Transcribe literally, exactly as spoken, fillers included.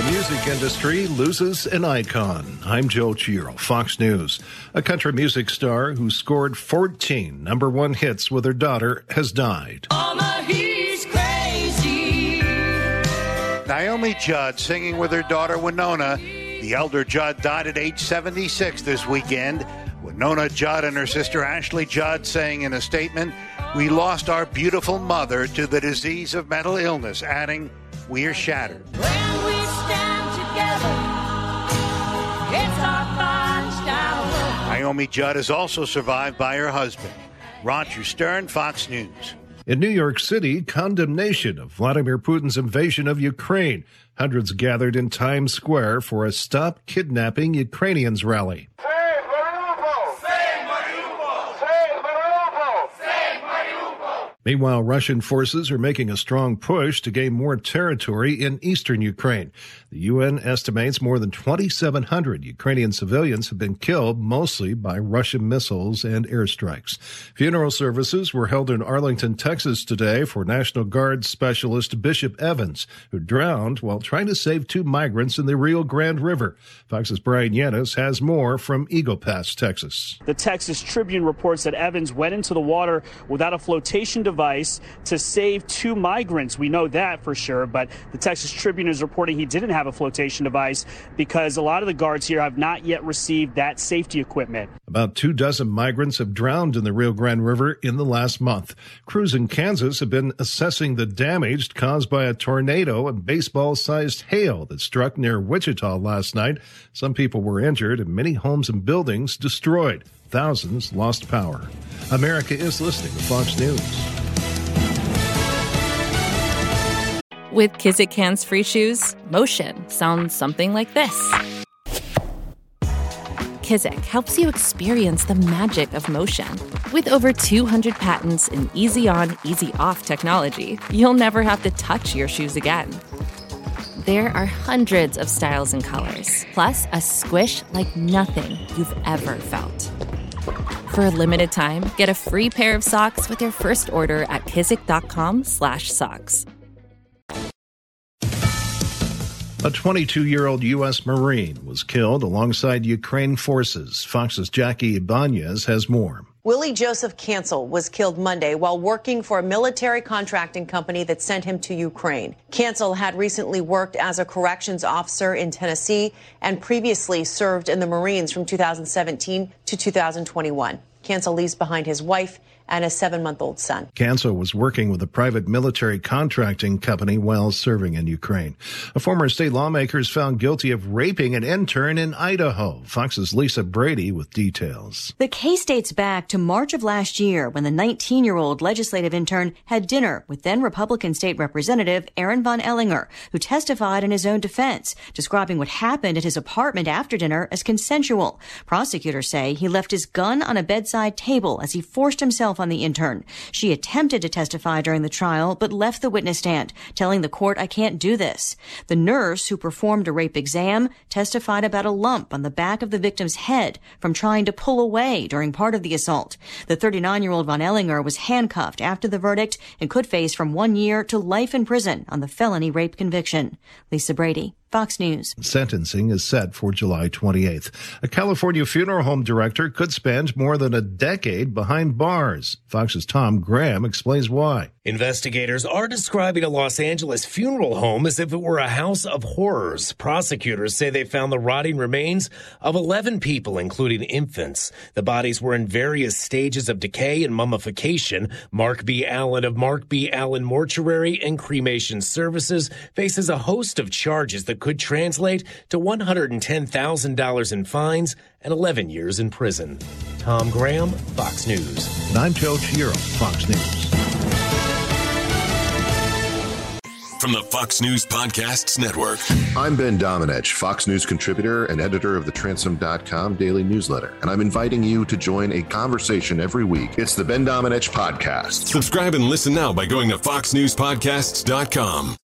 music industry loses an icon. I'm Joe Giro, Fox News. A country music star who scored fourteen number one hits with her daughter has died. Mama, he's crazy. Naomi Judd singing with her daughter Winona. The elder Judd died at age seventy-six this weekend. Winona Judd and her sister Ashley Judd saying in a statement, "We lost our beautiful mother to the disease of mental illness," adding, "We are shattered." When we stand together, it's our finest hour. Naomi Judd is also survived by her husband. Roger Stern, Fox News. In New York City, condemnation of Vladimir Putin's invasion of Ukraine. Hundreds gathered in Times Square for a Stop Kidnapping Ukrainians rally. Meanwhile, Russian forces are making a strong push to gain more territory in eastern Ukraine. The U N estimates more than twenty-seven hundred Ukrainian civilians have been killed, mostly by Russian missiles and airstrikes. Funeral services were held in Arlington, Texas today for National Guard Specialist Bishop Evans, who drowned while trying to save two migrants in the Rio Grande River. Fox's Brian Yanis has more from Eagle Pass, Texas. The Texas Tribune reports that Evans went into the water without a flotation device to save two migrants. We know that for sure, but the Texas Tribune is reporting he didn't have a flotation device because a lot of the guards here have not yet received that safety equipment. About two dozen migrants have drowned in the Rio Grande River in the last month. Crews in Kansas have been assessing the damage caused by a tornado and baseball-sized hail that struck near Wichita last night. Some people were injured and many homes and buildings destroyed. Thousands lost power. America is listening to Fox News. With Kizik hands-free shoes, motion sounds something like this. Kizik helps you experience the magic of motion. With over two hundred patents and easy-on, easy-off technology, you'll never have to touch your shoes again. There are hundreds of styles and colors, plus a squish like nothing you've ever felt. For a limited time, get a free pair of socks with your first order at kizik.com slash socks. A twenty-two-year-old U S Marine was killed alongside Ukraine forces. Fox's Jackie Ibanez has more. Willie Joseph Cancel was killed Monday while working for a military contracting company that sent him to Ukraine. Cancel had recently worked as a corrections officer in Tennessee and previously served in the Marines from two thousand seventeen to two thousand twenty-one. Cancel leaves behind his wife and a seven-month-old son. Cancel was working with a private military contracting company while serving in Ukraine. A former state lawmaker is found guilty of raping an intern in Idaho. Fox's Lisa Brady with details. The case dates back to March of last year when the nineteen-year-old legislative intern had dinner with then-Republican State Representative Aaron Von Ellinger, who testified in his own defense, describing what happened at his apartment after dinner as consensual. Prosecutors say he left his gun on a bedside table as he forced himself on the intern. She attempted to testify during the trial, but left the witness stand, telling the court, "I can't do this." The nurse who performed a rape exam testified about a lump on the back of the victim's head from trying to pull away during part of the assault. The thirty-nine-year-old Von Ellinger was handcuffed after the verdict and could face from one year to life in prison on the felony rape conviction. Lisa Brady, Fox News. Sentencing is set for July twenty-eighth. A California funeral home director could spend more than a decade behind bars. Fox's Tom Graham explains why. Investigators are describing a Los Angeles funeral home as if it were a house of horrors. Prosecutors say they found the rotting remains of eleven people, including infants. The bodies were in various stages of decay and mummification. Mark B. Allen of Mark B. Allen Mortuary and Cremation Services faces a host of charges that could translate to one hundred ten thousand dollars in fines and eleven years in prison. Tom Graham, Fox News. And I'm Joe Giro, Fox News. From the Fox News Podcasts Network. I'm Ben Domenech, Fox News contributor and editor of the Transom dot com daily newsletter, and I'm inviting you to join a conversation every week. It's the Ben Domenech Podcast. Subscribe and listen now by going to fox news podcasts dot com.